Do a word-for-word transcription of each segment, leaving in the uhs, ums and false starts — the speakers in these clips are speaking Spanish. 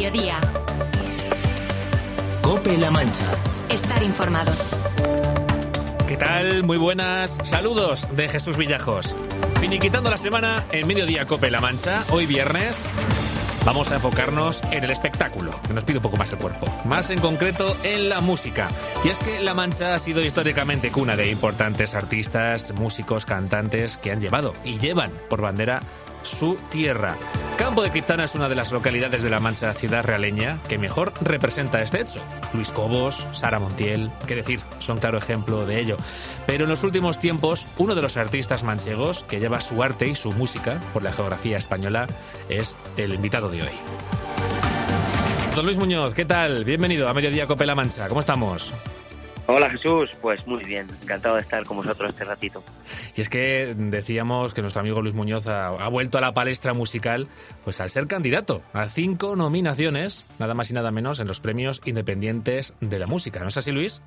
mediodía. COPE-La Mancha. Estar informado. ¿Qué tal? Muy buenas. Saludos de Jesús Villajos. Finiquitando la semana en Mediodía COPE-La Mancha. Hoy viernes vamos a enfocarnos en el espectáculo, que nos pide un poco más el cuerpo. Más en concreto en la música. Y es que La Mancha ha sido históricamente cuna de importantes artistas, músicos, cantantes que han llevado y llevan por bandera su tierra. Campo de Criptana es una de las localidades de La Mancha, ciudad realeña, que mejor representa este hecho. Luis Cobos, Sara Montiel, qué decir, son claro ejemplo de ello. Pero en los últimos tiempos, uno de los artistas manchegos que lleva su arte y su música por la geografía española es el invitado de hoy. Don Luis Muñoz, ¿qué tal? Bienvenido a Mediodía COPE-La Mancha. ¿Cómo estamos? Hola Jesús, pues muy bien, encantado de estar con vosotros este ratito. Y es que decíamos que nuestro amigo Luis Muñoz ha, ha vuelto a la palestra musical pues al ser candidato a cinco nominaciones, nada más y nada menos, en los premios independientes de la música. ¿No es así, Luis?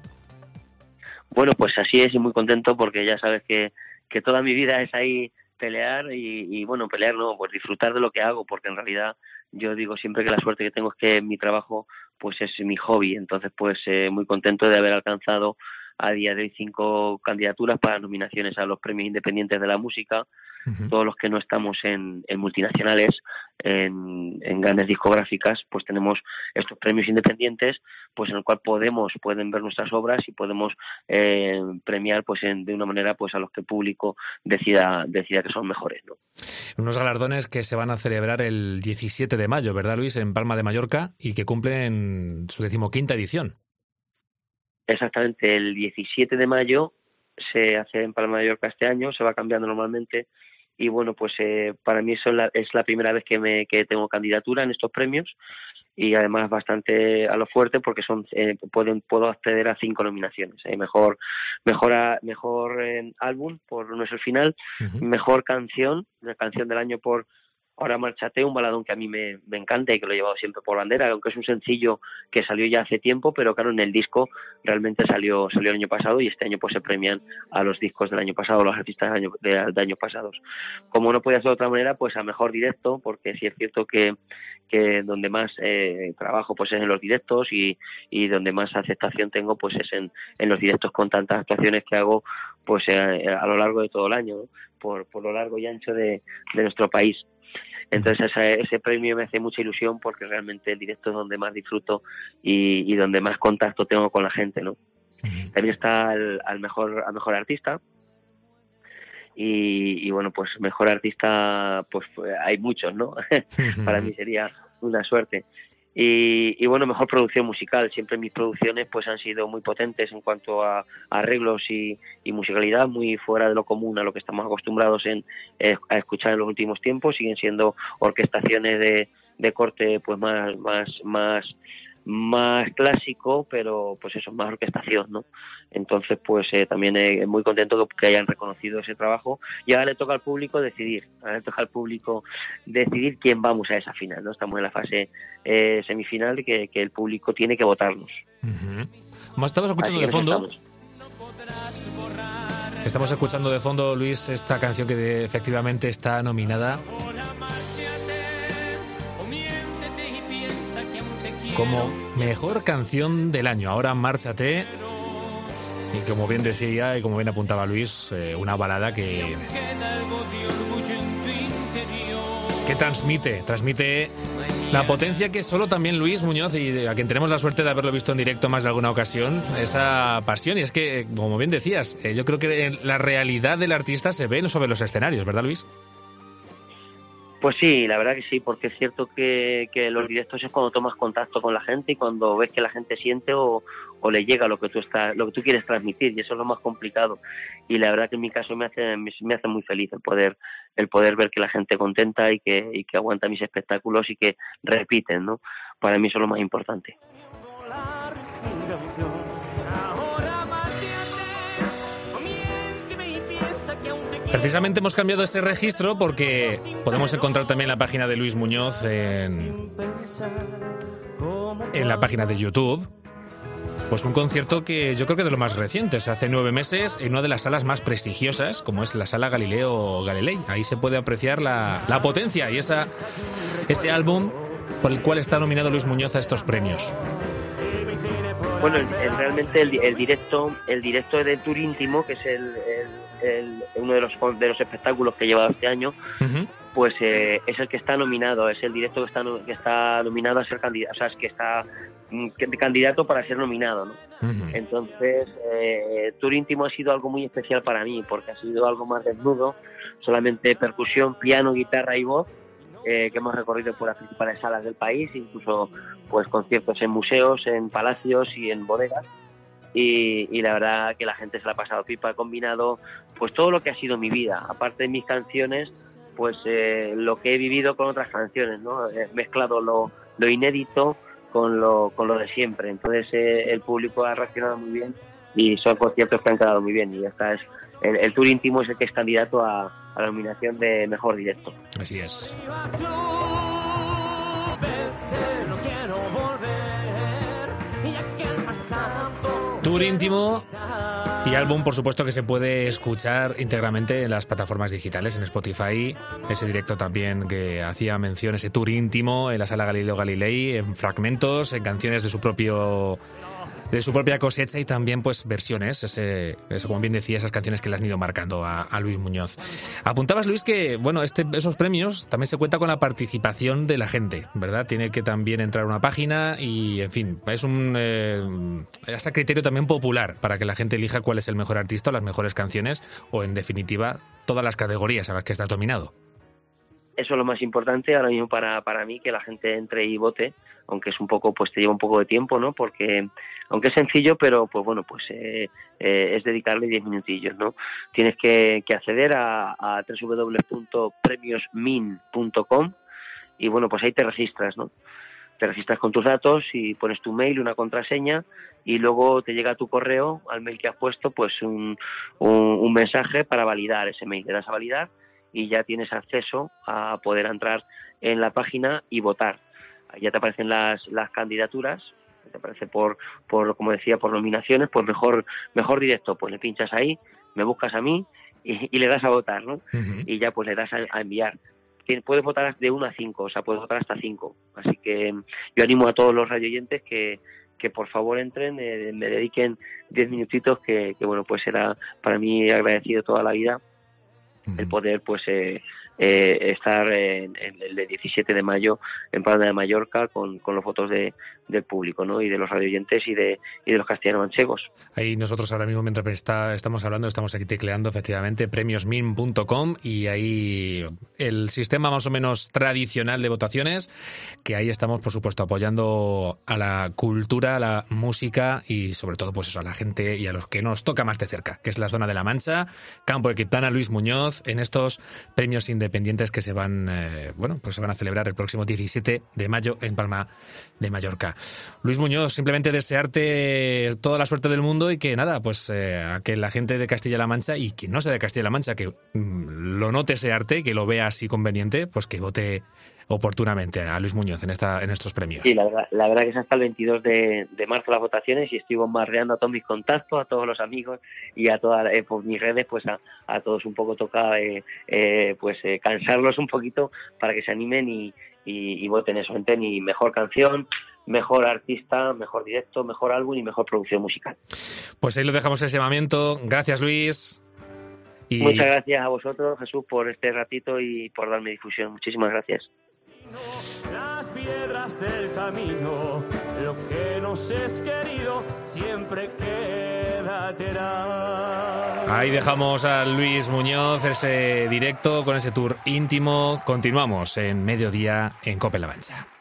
Bueno, pues así es y muy contento porque ya sabes que, que toda mi vida es ahí pelear y, y bueno, pelear no, pues disfrutar de lo que hago, porque en realidad yo digo siempre que la suerte que tengo es que mi trabajo pues es mi hobby, entonces pues eh, muy contento de haber alcanzado a día de hoy cinco candidaturas para nominaciones a los premios independientes de la música. Uh-huh. Todos los que no estamos en, en multinacionales, en, en grandes discográficas, pues tenemos estos premios independientes, pues en el cual podemos, pueden ver nuestras obras y podemos eh, premiar pues en, de una manera pues a los que el público decida, decida que son mejores, ¿no? Unos galardones que se van a celebrar el diecisiete de mayo, ¿verdad, Luis? En Palma de Mallorca, y que cumplen su decimoquinta edición. Exactamente, el diecisiete de mayo se hace en Palma de Mallorca este año, se va cambiando normalmente y bueno, pues eh, para mí eso es la, es la primera vez que me que tengo candidatura en estos premios y además bastante a lo fuerte porque son eh, pueden puedo acceder a cinco nominaciones, eh, mejor mejor a, mejor eh, álbum por No es el final, uh-huh. Mejor canción, la canción del año por Ahora Márchate, un baladón que a mí me, me encanta y que lo he llevado siempre por bandera, aunque es un sencillo que salió ya hace tiempo, pero claro, en el disco realmente salió salió el año pasado y este año pues se premian a los discos del año pasado, los artistas de, año, de, de años pasados. Como no podía ser de otra manera, pues a mejor directo, porque sí es cierto que, que donde más eh, trabajo pues es en los directos y, y donde más aceptación tengo pues es en, en los directos con tantas actuaciones que hago pues eh, a lo largo de todo el año, ¿no? por, por lo largo y ancho de, de nuestro país. Entonces ese, ese premio me hace mucha ilusión porque realmente el directo es donde más disfruto y, y donde más contacto tengo con la gente, ¿no? Uh-huh. También está al, al mejor al mejor artista y, y bueno, pues mejor artista pues hay muchos, ¿no? Uh-huh. Para mí sería una suerte. Y, y bueno, mejor producción musical. Siempre mis producciones pues han sido muy potentes en cuanto a, a arreglos y, y musicalidad, muy fuera de lo común a lo que estamos acostumbrados en, eh, a escuchar en los últimos tiempos. Siguen siendo orquestaciones de, de corte pues más más más más clásico, pero pues eso, más orquestación, ¿no? Entonces pues eh, también eh, muy contento que hayan reconocido ese trabajo y ahora le toca al público decidir, ahora le toca al público decidir quién vamos a esa final, ¿no? Estamos en la fase eh, semifinal y que, que el público tiene que votarnos. Uh-huh. Como estamos escuchando de fondo, estamos escuchando de fondo, Luis, esta canción que de, efectivamente está nominada como mejor canción del año. Ahora Márchate. Y como bien decía y como bien apuntaba Luis, eh, una balada que que transmite, transmite la potencia que solo también Luis Muñoz, y a quien tenemos la suerte de haberlo visto en directo más de alguna ocasión, esa pasión. Y es que, como bien decías, eh, yo creo que la realidad del artista se ve sobre los escenarios, ¿verdad, Luis? Pues sí, la verdad que sí, porque es cierto que, que los directos es cuando tomas contacto con la gente y cuando ves que la gente siente o, o le llega lo que tú estás, lo que tú quieres transmitir, y eso es lo más complicado. Y la verdad que en mi caso me hace me hace muy feliz el poder el poder ver que la gente contenta y que y que aguanta mis espectáculos y que repiten, ¿no? Para mí eso es lo más importante. Precisamente hemos cambiado ese registro porque podemos encontrar también la página de Luis Muñoz en, en la página de YouTube. Pues un concierto que yo creo que de lo más recientes, hace nueve meses, en una de las salas más prestigiosas, como es la Sala Galileo Galilei. Ahí se puede apreciar la, la potencia y esa ese álbum por el cual está nominado Luis Muñoz a estos premios? Bueno, el, el, realmente el, el directo el directo de Tour Íntimo, que es el, el, el, uno de los de los espectáculos que he llevado este año, uh-huh. pues eh, es el que está nominado, es el directo que está que está nominado a ser candidato, o sea, es que está que, candidato para ser nominado, ¿no? Uh-huh. Entonces, eh, Tour Íntimo ha sido algo muy especial para mí, porque ha sido algo más desnudo, solamente percusión, piano, guitarra y voz. Eh, que hemos recorrido por las principales salas del país, incluso pues conciertos en museos, en palacios y en bodegas, y, y la verdad que la gente se la ha pasado pipa. He combinado pues todo lo que ha sido mi vida, aparte de mis canciones, pues eh, lo que he vivido con otras canciones, ¿no? He mezclado lo, lo inédito con lo, con lo de siempre, entonces eh, el público ha reaccionado muy bien y son conciertos que han quedado muy bien, y esta es el, el Tour Íntimo es el que es candidato a, a la nominación de Mejor Directo. Así es. Tour Íntimo y álbum, por supuesto, que se puede escuchar íntegramente en las plataformas digitales, en Spotify. Ese directo también que hacía mención, ese Tour Íntimo en la Sala Galileo Galilei, en fragmentos, en canciones de su propio de su propia cosecha, y también pues versiones, ese, ese, como bien decía, esas canciones que le han ido marcando a, a Luis Muñoz. Apuntabas, Luis, que bueno, este, esos premios también se cuenta con la participación de la gente, ¿verdad? Tiene que también entrar a una página y, en fin, es un eh, es a criterio también popular para que la gente elija cuál es el mejor artista o las mejores canciones, o en definitiva todas las categorías a las que estás nominado. Eso es lo más importante ahora mismo para, para mí, que la gente entre y vote, aunque es un poco, pues te lleva un poco de tiempo, ¿no? Porque, aunque es sencillo, pero pues bueno, pues eh, eh, es dedicarle diez minutillos, ¿no? Tienes que, que acceder a, a doble u doble u doble u punto premios min punto com y bueno, pues ahí te registras, ¿no? Te registras con tus datos y pones tu mail, una contraseña, y luego te llega a tu correo, al mail que has puesto, pues un, un, un mensaje para validar ese mail. Le das a validar y ya tienes acceso a poder entrar en la página y votar. Ya te aparecen las, las candidaturas, te aparece por, por, como decía, por nominaciones, pues mejor, mejor directo, pues le pinchas ahí, me buscas a mí y, y le das a votar, ¿no? Uh-huh. Y ya pues le das a, a enviar. Puedes votar de uno a cinco, o sea, puedes votar hasta cinco. Así que yo animo a todos los radioyentes que, que por favor entren, eh, me dediquen diez minutitos, que, que bueno, pues será para mí agradecido toda la vida el poder pues eh, eh, estar en, en el diecisiete de mayo en Palma de Mallorca con, con los votos de, del público, ¿no? Y de los radioyentes y de y de los castellano-manchegos. Ahí nosotros ahora mismo, mientras está, estamos hablando, estamos aquí tecleando efectivamente premios min punto com, y ahí el sistema más o menos tradicional de votaciones, que ahí estamos por supuesto apoyando a la cultura, a la música y sobre todo pues eso, a la gente y a los que nos toca más de cerca, que es la zona de La Mancha, Campo de Criptana, Luis Muñoz, en estos premios independientes que se van eh, bueno, pues se van a celebrar el próximo diecisiete de mayo en Palma de Mallorca. Luis Muñoz, simplemente desearte toda la suerte del mundo y que nada, pues eh, a que la gente de Castilla-La Mancha y quien no sea de Castilla-La Mancha, que mm, lo note ese arte, que lo vea así conveniente, pues que vote oportunamente a Luis Muñoz en esta en estos premios. Sí, la verdad, la verdad que es hasta el veintidós de, de marzo las votaciones, y estoy bombardeando a todos mis contactos, a todos los amigos y a todas eh, por mis redes, pues a, a todos un poco toca eh, eh, pues eh, cansarlos un poquito para que se animen y, y, y voten eso, entren, y mejor canción, mejor artista, mejor directo, mejor álbum y mejor producción musical. Pues ahí lo dejamos, ese llamamiento. Gracias, Luis. Y... Muchas gracias a vosotros, Jesús, por este ratito y por darme difusión. Muchísimas gracias. Las piedras del camino, lo que nos es querido, siempre quedará. Ahí dejamos a Luis Muñoz, ese directo con ese Tour Íntimo. Continuamos en Mediodía en COPE La Mancha.